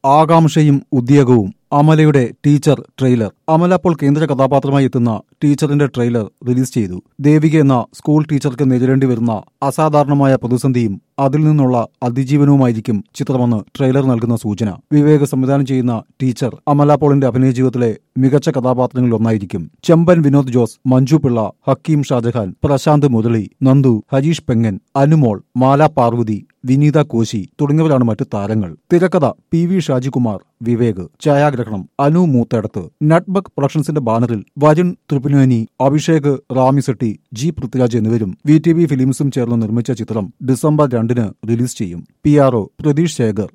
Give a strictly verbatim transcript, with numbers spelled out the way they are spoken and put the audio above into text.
ആകാംക്ഷയും ഉദ്യോഗവും അമലയുടെ ടീച്ചർ ട്രെയിലർ. അമല അപ്പോൾ കേന്ദ്ര കഥാപാത്രമായി എത്തുന്ന ടീച്ചറിന്റെ ട്രെയിലർ റിലീസ് ചെയ്തു. ദേവിക എന്ന സ്കൂൾ ടീച്ചർക്ക് നേരിടേണ്ടി വരുന്ന അസാധാരണമായ പ്രതിസന്ധിയും അതിൽ നിന്നുള്ള അതിജീവനവുമായിരിക്കും ചിത്രമെന്ന് ട്രെയിലർ നൽകുന്ന സൂചന. വിവേക് സംവിധാനം ചെയ്യുന്ന ടീച്ചർ അമല പോളിന്റെ അഭിനയ ജീവിതത്തിലെ മികച്ച കഥാപാത്രങ്ങളിൽ ഒന്നായിരിക്കും. ചെമ്പൻ വിനോദ് ജോസ്, മഞ്ജു പിള്ള, ഹക്കീം ഷാജഹാൻ, പ്രശാന്ത് മുരളി, നന്ദു, ഹരീഷ് പെങ്ങൻ, അനുമോൾ, മാല പാർവതി, വിനീത കോശി തുടങ്ങിയവരാണ് മറ്റു താരങ്ങൾ. തിരക്കഥ പി വി ഷാജികുമാർ, വിവേക്. ഛായാഗ്രഹണം അനു മൂത്തേടത്ത്. നട്ട്ബഗ് പ്രൊഡക്ഷൻസിന്റെ ബാനറിൽ വരുൺ ത്രിപുനേനി, അഭിഷേക് റാമിസെട്ടി, ജി പൃഥ്വിരാജ് എന്നിവരും വി ടി വി ഫിലിംസും ചേർന്ന് നിർമ്മിച്ച ചിത്രം ഡിസംബർ രണ്ടിന് റിലീസ് ചെയ്യും. P R O Pratheesh Shekhar.